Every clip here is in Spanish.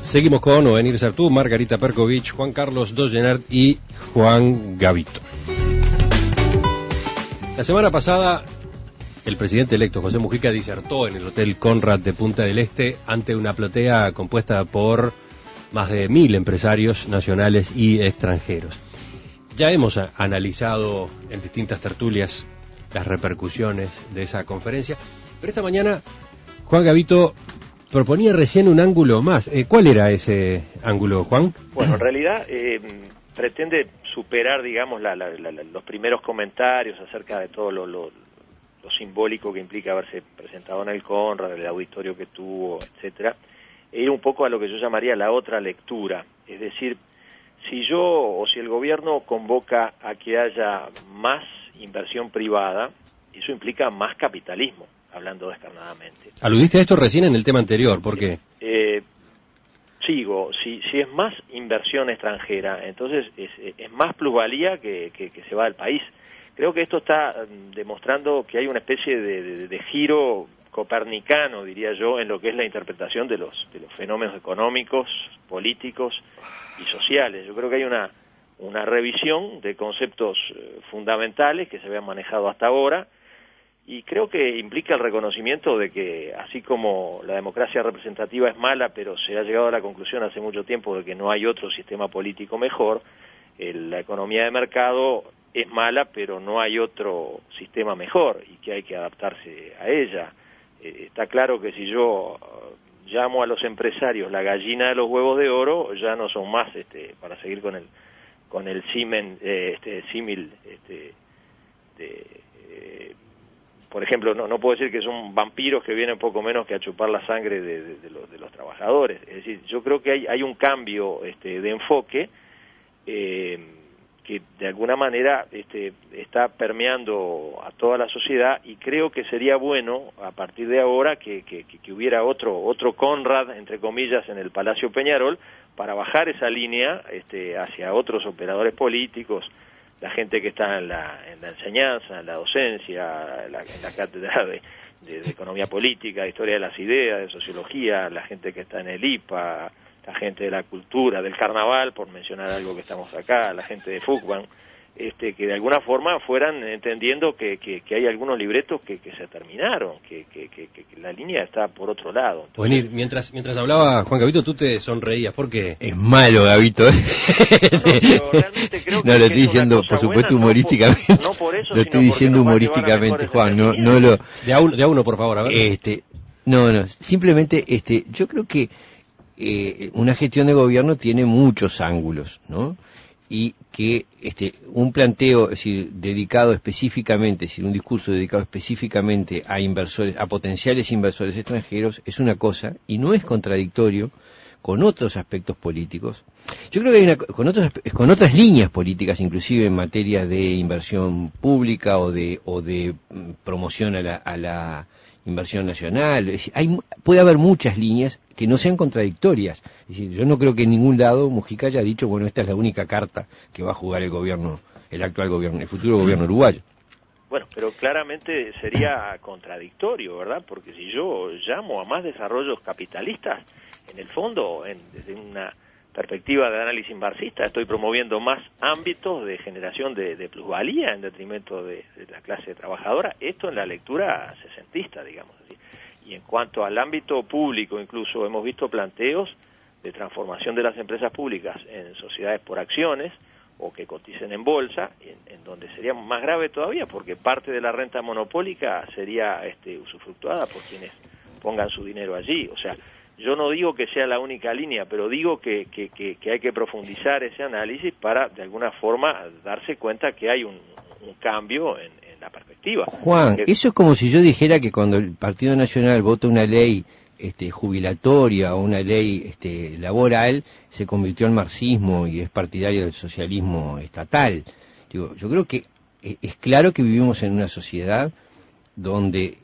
Seguimos con Ovenir Sartú, Margarita Perkovich, Juan Carlos Dollenart y Juan Gavito. La semana pasada, el presidente electo José Mujica disertó en el Hotel Conrad de Punta del Este ante una platea compuesta por más de 1000 empresarios nacionales y extranjeros. Ya hemos analizado en distintas tertulias las repercusiones de esa conferencia, pero esta mañana Juan Gavito proponía recién un ángulo más. ¿Cuál era ese ángulo, Juan? Bueno, en realidad pretende superar, digamos, los primeros comentarios acerca de todo lo simbólico que implica haberse presentado en el Conrad, el auditorio que tuvo, etcétera, e ir un poco a lo que yo llamaría la otra lectura. Es decir, si el gobierno convoca a que haya más inversión privada, eso implica más capitalismo, hablando descarnadamente. Aludiste a esto recién en el tema anterior, ¿por qué? Sigo, si es más inversión extranjera, entonces es más plusvalía que se va del país. Creo que esto está demostrando que hay una especie de giro copernicano, diría yo, en lo que es la interpretación de los fenómenos económicos, políticos y sociales. Yo creo que hay una revisión de conceptos fundamentales que se habían manejado hasta ahora, y creo que implica el reconocimiento de que, así como la democracia representativa es mala, pero se ha llegado a la conclusión hace mucho tiempo de que no hay otro sistema político mejor, la economía de mercado es mala, pero no hay otro sistema mejor y que hay que adaptarse a ella. Está claro que si yo llamo a los empresarios la gallina de los huevos de oro, ya no son más, para seguir con el símil, por ejemplo, no puedo decir que son vampiros que vienen poco menos que a chupar la sangre de los trabajadores. Es decir, yo creo que hay un cambio de enfoque que de alguna manera está permeando a toda la sociedad, y creo que sería bueno a partir de ahora que hubiera otro Conrad, entre comillas, en el Palacio Peñarol, para bajar esa línea hacia otros operadores políticos, la gente que está en la enseñanza, en la docencia, en la cátedra de economía política, de historia de las ideas, de sociología, la gente que está en el IPA, la gente de la cultura, del carnaval, por mencionar algo que estamos acá, la gente de Fugban, que de alguna forma fueran entendiendo que hay algunos libretos que se terminaron, que la línea está por otro lado. Entonces, mientras hablaba Juan Gavito, tú te sonreías, ¿por qué? Es malo, Gavito. Pero realmente creo que lo estoy diciendo, por supuesto, buena, humorísticamente. No por eso, lo estoy diciendo humorísticamente, Juan, no lo... De a uno, por favor, a ver. No, simplemente, yo creo que una gestión de gobierno tiene muchos ángulos, ¿no? Y que un planteo, es decir, dedicado específicamente, es decir, un discurso dedicado específicamente a inversores, a potenciales inversores extranjeros, es una cosa, y no es contradictorio con otros aspectos políticos. Yo creo que hay con otras líneas políticas, inclusive en materia de inversión pública o de promoción a la inversión nacional. Es decir, puede haber muchas líneas que no sean contradictorias. Es decir, yo no creo que en ningún lado Mujica haya dicho, bueno, esta es la única carta que va a jugar el actual gobierno, el futuro gobierno uruguayo. Bueno, pero claramente sería contradictorio, ¿verdad? Porque si yo llamo a más desarrollos capitalistas, en el fondo, desde una perspectiva de análisis marxista, estoy promoviendo más ámbitos de generación de plusvalía en detrimento de la clase trabajadora. Esto en la lectura sesentista, digamos así. Y en cuanto al ámbito público, incluso hemos visto planteos de transformación de las empresas públicas en sociedades por acciones o que coticen en bolsa, en donde sería más grave todavía, porque parte de la renta monopólica sería usufructuada por quienes pongan su dinero allí. O sea, yo no digo que sea la única línea, pero digo que hay que profundizar ese análisis para, de alguna forma, darse cuenta que hay un cambio en la perspectiva. Juan, eso es como si yo dijera que cuando el Partido Nacional vota una ley jubilatoria o una ley laboral, se convirtió en marxismo y es partidario del socialismo estatal. Digo, yo creo que es claro que vivimos en una sociedad donde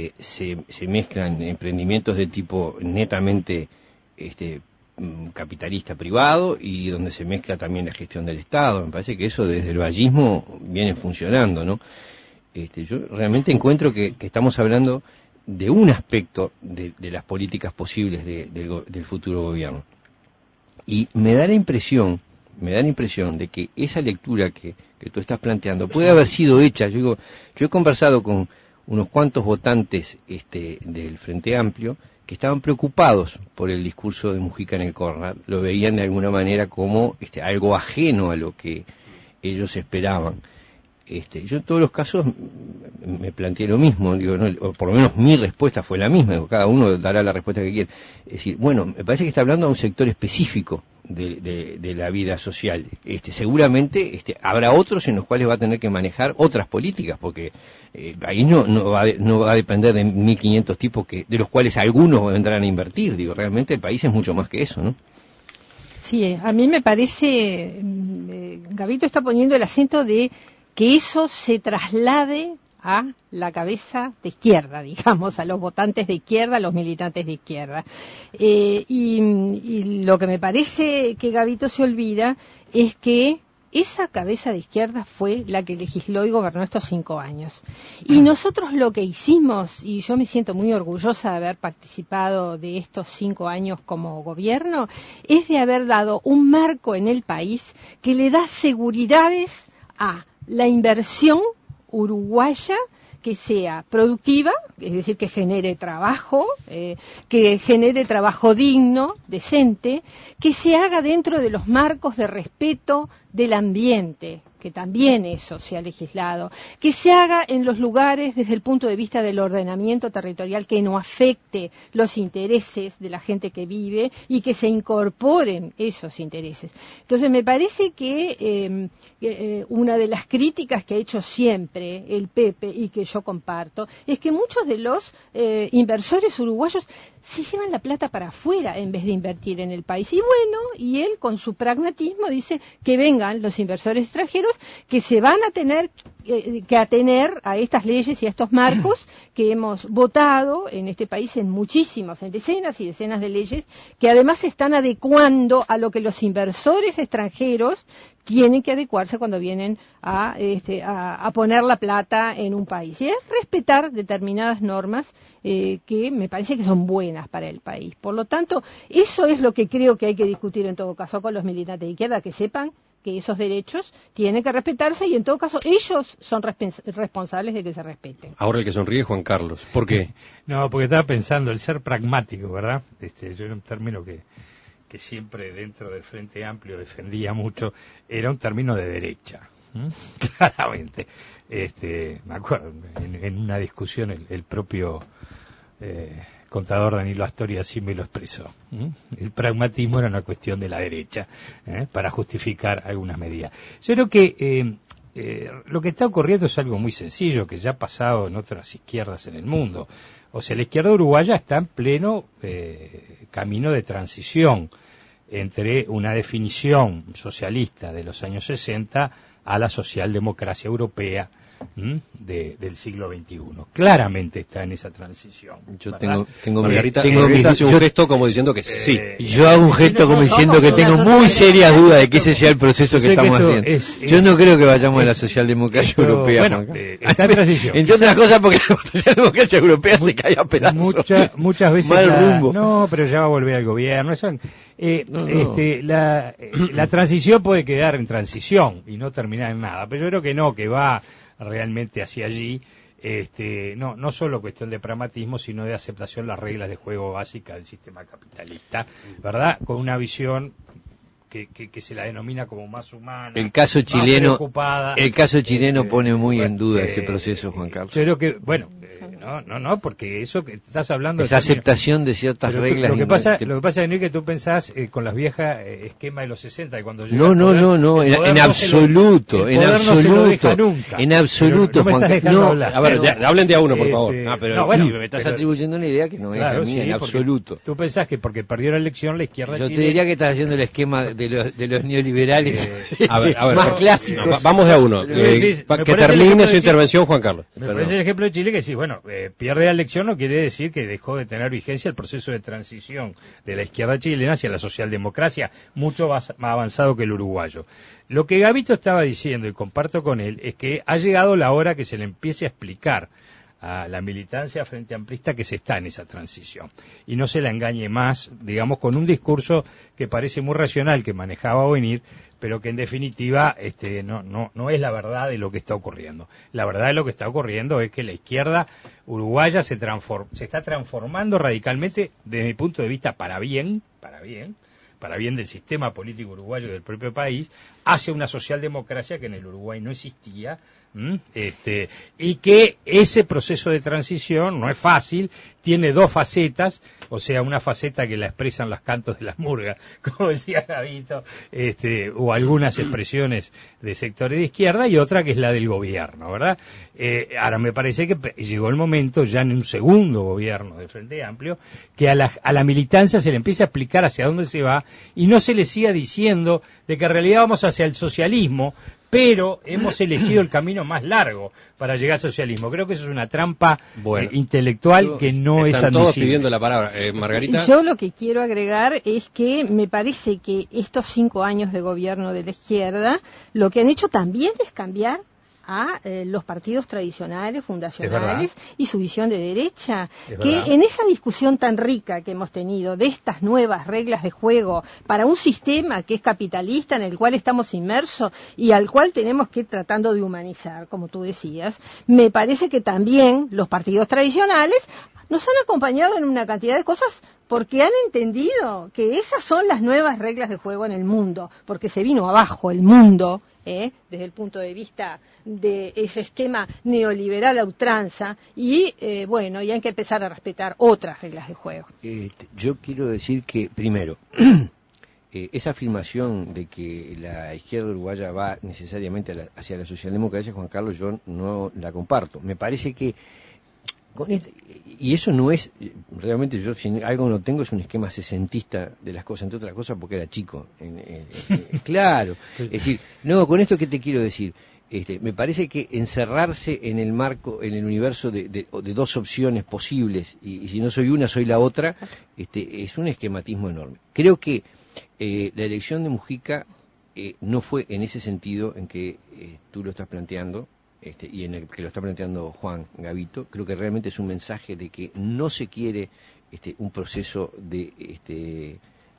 se mezclan emprendimientos de tipo netamente capitalista privado y donde se mezcla también la gestión del Estado. Me parece que eso desde el vallismo viene funcionando, ¿no? Yo realmente encuentro que estamos hablando de un aspecto de las políticas posibles del futuro gobierno. Y me da la impresión de que esa lectura que tú estás planteando puede haber sido hecha. Yo he conversado con unos cuantos votantes del Frente Amplio que estaban preocupados por el discurso de Mujica en el Conrad, lo veían de alguna manera como algo ajeno a lo que ellos esperaban. Yo en todos los casos me planteé lo mismo, o por lo menos mi respuesta fue la misma, cada uno dará la respuesta que quiere. Es decir, bueno, me parece que está hablando a un sector específico de la vida social. Seguramente habrá otros en los cuales va a tener que manejar otras políticas, porque ahí no va a depender de 1.500 tipos de los cuales algunos vendrán a invertir. Realmente el país es mucho más que eso, ¿no? Sí, a mí me parece, Gabito está poniendo el acento de que eso se traslade a la cabeza de izquierda, digamos, a los votantes de izquierda, a los militantes de izquierda. Y lo que me parece que Gabito se olvida es que esa cabeza de izquierda fue la que legisló y gobernó estos 5 años. Y nosotros lo que hicimos, y yo me siento muy orgullosa de haber participado de estos 5 años como gobierno, es de haber dado un marco en el país que le da seguridades a la inversión uruguaya que sea productiva, es decir, que genere trabajo digno, decente, que se haga dentro de los marcos de respeto del ambiente, que también eso se ha legislado, que se haga en los lugares desde el punto de vista del ordenamiento territorial que no afecte los intereses de la gente que vive y que se incorporen esos intereses. Entonces me parece que una de las críticas que ha hecho siempre el Pepe y que yo comparto es que muchos de los inversores uruguayos se llevan la plata para afuera en vez de invertir en el país. Y bueno, y él con su pragmatismo dice que vengan los inversores extranjeros que se van a tener que atener a estas leyes y a estos marcos que hemos votado en este país en decenas y decenas de leyes que además se están adecuando a lo que los inversores extranjeros tienen que adecuarse cuando vienen a poner la plata en un país. Y es respetar determinadas normas que me parece que son buenas para el país. Por lo tanto, eso es lo que creo que hay que discutir en todo caso con los militantes de izquierda, que sepan que esos derechos tienen que respetarse y en todo caso ellos son responsables de que se respeten. Ahora el que sonríe es Juan Carlos. ¿Por qué? No, porque estaba pensando el ser pragmático, ¿verdad? Yo era un término que siempre dentro del Frente Amplio defendía mucho, era un término de derecha, claramente. Me acuerdo, en una discusión el propio contador Danilo Astori así me lo expresó. El pragmatismo era una cuestión de la derecha, para justificar algunas medidas. Yo creo que lo que está ocurriendo es algo muy sencillo, que ya ha pasado en otras izquierdas en el mundo. O sea, la izquierda uruguaya está en pleno camino de transición entre una definición socialista de los años 60 a la socialdemocracia europea del siglo XXI. Claramente está en esa transición. Yo ¿verdad? Margarita hace un gesto como diciendo que sí. Yo hago un gesto como diciendo que tengo muy serias dudas de que ese sea el proceso que estamos haciendo. Yo no creo que vayamos a la socialdemocracia europea. Bueno, está en transición. Entre otras cosas porque la socialdemocracia europea se cae a pedazos. Muchas veces mal rumbo. No, pero ya va a volver al gobierno. La transición puede quedar en transición y no terminar en nada. Pero yo creo que no, que va realmente hacia allí, no solo cuestión de pragmatismo, sino de aceptación de las reglas de juego básicas del sistema capitalista, ¿verdad? Con una visión que se la denomina como más humana. El caso chileno pone muy en duda ese proceso, Juan Carlos. Yo creo que, bueno, porque eso que estás hablando... Esa aceptación de ciertas reglas... Lo que pasa es que tú pensás con las viejas esquemas de los 60 y cuando llega No, en absoluto, el poder no se lo deja nunca. En absoluto, Juan Carlos. A ver, hablen de a uno, por favor. Me estás atribuyendo una idea que no es la mía, en absoluto. Tú pensás que porque perdió la elección la izquierda Yo te diría que estás haciendo el esquema de los neoliberales a ver, más clásicos. No, vamos de a uno. Que termine su intervención, Juan Carlos. Me parece el ejemplo de Chile que sí, bueno, pierde la elección no quiere decir que dejó de tener vigencia el proceso de transición de la izquierda chilena hacia la socialdemocracia, mucho más avanzado que el uruguayo. Lo que Gabito estaba diciendo, y comparto con él, es que ha llegado la hora que se le empiece a explicar a la militancia frente amplista que se está en esa transición. Y no se la engañe más, digamos, con un discurso que parece muy racional, que manejaba Ovenir, pero que en definitiva no es la verdad de lo que está ocurriendo. La verdad de lo que está ocurriendo es que la izquierda uruguaya se está transformando radicalmente, desde mi punto de vista, para bien del sistema político uruguayo y del propio país, hacia una socialdemocracia que en el Uruguay no existía, y que ese proceso de transición no es fácil, tiene dos facetas, o sea, una faceta que la expresan los cantos de las murgas, como decía Gabito, o algunas expresiones de sectores de izquierda, y otra que es la del gobierno, ¿verdad? Ahora, me parece que llegó el momento, ya en un segundo gobierno de Frente Amplio, que a la militancia se le empiece a explicar hacia dónde se va, y no se le siga diciendo de que en realidad vamos hacia el socialismo, pero hemos elegido el camino más largo para llegar al socialismo. Creo que eso es una trampa intelectual que no es admisible. Están todos pidiendo la palabra. Margarita. Yo lo que quiero agregar es que me parece que estos 5 años de gobierno de la izquierda lo que han hecho también es cambiar a los partidos tradicionales, fundacionales y su visión de derecha, en esa discusión tan rica que hemos tenido de estas nuevas reglas de juego para un sistema que es capitalista en el cual estamos inmersos y al cual tenemos que ir tratando de humanizar, como tú decías, me parece que también los partidos tradicionales nos han acompañado en una cantidad de cosas porque han entendido que esas son las nuevas reglas de juego en el mundo, porque se vino abajo el mundo, desde el punto de vista de ese esquema neoliberal a ultranza, y hay que empezar a respetar otras reglas de juego. Yo quiero decir que, primero, esa afirmación de que la izquierda uruguaya va necesariamente hacia la socialdemocracia, Juan Carlos, yo no la comparto. Me parece que y eso no es, realmente yo si algo no tengo es un esquema sesentista de las cosas, entre otras cosas porque era chico. Claro, es decir, no, con esto que te quiero decir, me parece que encerrarse en el marco, en el universo de dos opciones posibles, y si no soy una, soy la otra, es un esquematismo enorme. Creo que la elección de Mujica no fue en ese sentido en que tú lo estás planteando, y en el que lo está planteando Juan Gavito. Creo que realmente es un mensaje de que no se quiere un proceso de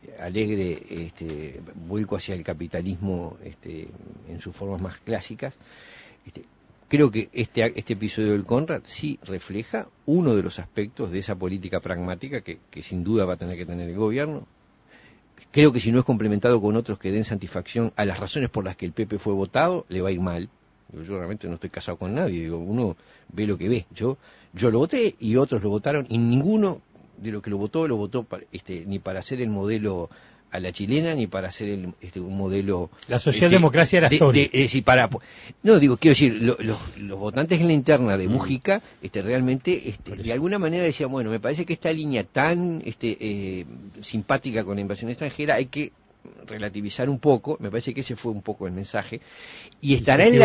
alegre vuelco hacia el capitalismo en sus formas más clásicas. Creo que este episodio del Conrad sí refleja uno de los aspectos de esa política pragmática que sin duda va a tener que tener el gobierno. Creo que si no es complementado con otros que den satisfacción a las razones por las que el PP fue votado, le va a ir mal. Yo realmente no estoy casado con nadie, digo, uno ve lo que ve. Yo lo voté y otros lo votaron, y ninguno de lo que lo votó ni para hacer el modelo a la chilena, ni para hacer un modelo... La socialdemocracia era histórica. Quiero decir, los votantes en la interna de Mujica realmente de alguna manera decían, bueno, me parece que esta línea tan simpática con la inversión extranjera hay que relativizar un poco. Me parece que ese fue un poco el mensaje, y estará en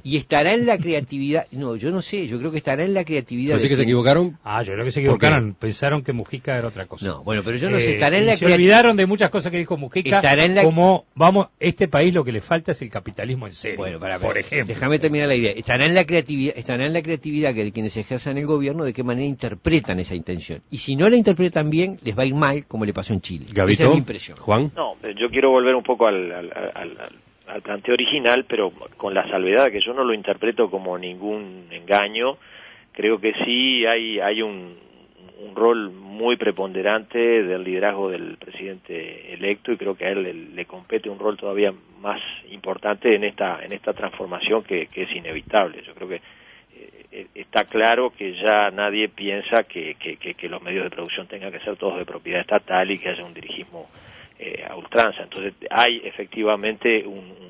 la creatividad. No, yo no sé, yo creo que estará en la creatividad. ¿No sé que se equivocaron? Yo creo que se equivocaron, pensaron que Mujica era otra cosa. No, bueno, pero yo no sé, estará en la se olvidaron de muchas cosas que dijo Mujica, como este país lo que le falta es el capitalismo en serio. Bueno, por ejemplo. Déjame terminar la idea. Estará en la creatividad que quienes ejerzan el gobierno de qué manera interpretan esa intención. Y si no la interpretan bien, les va a ir mal, como le pasó en Chile. Gabito, esa es mi impresión. Juan. No, yo quiero volver un poco al planteo original, pero con la salvedad que yo no lo interpreto como ningún engaño. Creo que sí hay un rol muy preponderante del liderazgo del presidente electo, y creo que a él le compete un rol todavía más importante en esta transformación que es inevitable. Yo creo que está claro que ya nadie piensa que los medios de producción tengan que ser todos de propiedad estatal y que haya un dirigismo a ultranza. Entonces hay efectivamente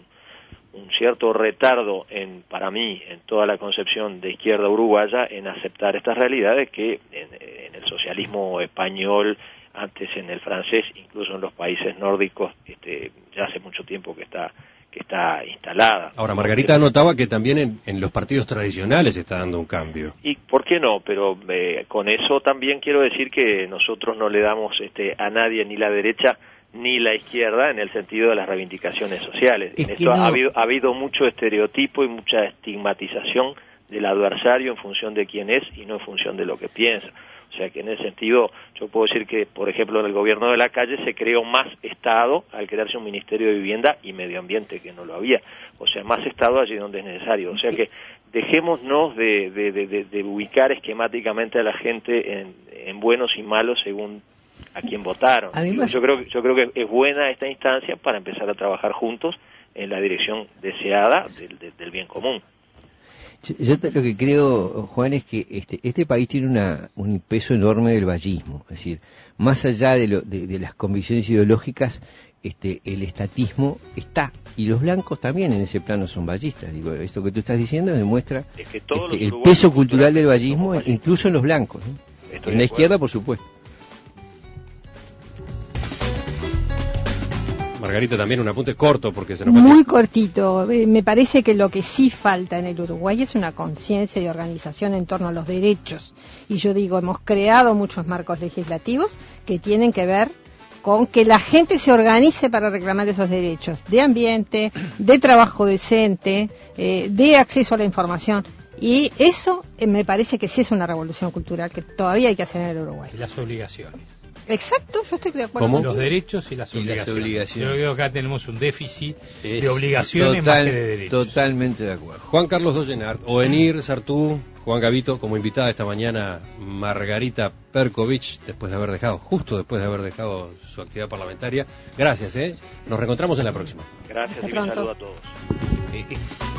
un cierto retardo para mí en toda la concepción de izquierda uruguaya en aceptar estas realidades que en el socialismo español, antes en el francés, incluso en los países nórdicos, ya hace mucho tiempo que está instalada. Ahora, Margarita notaba que también en los partidos tradicionales se está dando un cambio. ¿Y por qué no? Pero con eso también quiero decir que nosotros no le damos a nadie, ni la derecha ni la izquierda, en el sentido de las reivindicaciones sociales. En esto ha habido mucho estereotipo y mucha estigmatización del adversario en función de quién es y no en función de lo que piensa. O sea que en ese sentido yo puedo decir que, por ejemplo, en el gobierno de la calle se creó más Estado al crearse un Ministerio de Vivienda y Medio Ambiente que no lo había. O sea, más Estado allí donde es necesario. O sea que dejémonos de ubicar esquemáticamente a la gente en buenos y malos según a quién votaron. Además, yo creo que es buena esta instancia para empezar a trabajar juntos en la dirección deseada del bien común. Yo lo que creo, Juan, es que este país tiene un peso enorme del vallismo. Es decir, más allá de las convicciones ideológicas, el estatismo está. Y los blancos también en ese plano son vallistas. Digo, esto que tú estás diciendo demuestra es que el peso cultural del vallismo, incluso en los blancos, ¿no? En la izquierda, por supuesto. Margarita, también un apunte corto porque se nos Muy cortito. Me parece que lo que sí falta en el Uruguay es una conciencia y organización en torno a los derechos. Y yo digo, hemos creado muchos marcos legislativos que tienen que ver con que la gente se organice para reclamar esos derechos de ambiente, de trabajo decente, de acceso a la información. Y eso me parece que sí es una revolución cultural que todavía hay que hacer en el Uruguay. Y las obligaciones. Exacto, yo estoy de acuerdo. ¿Cómo? Los derechos y las obligaciones. Yo creo que acá tenemos un déficit de obligaciones más que de derechos. Totalmente de acuerdo. Juan Carlos Dollenart, Ovenir Sartú, Juan Gavito, como invitada esta mañana, Margarita Perkovich, justo después de haber dejado su actividad parlamentaria. Gracias, nos reencontramos en la próxima. Gracias y un saludo a todos.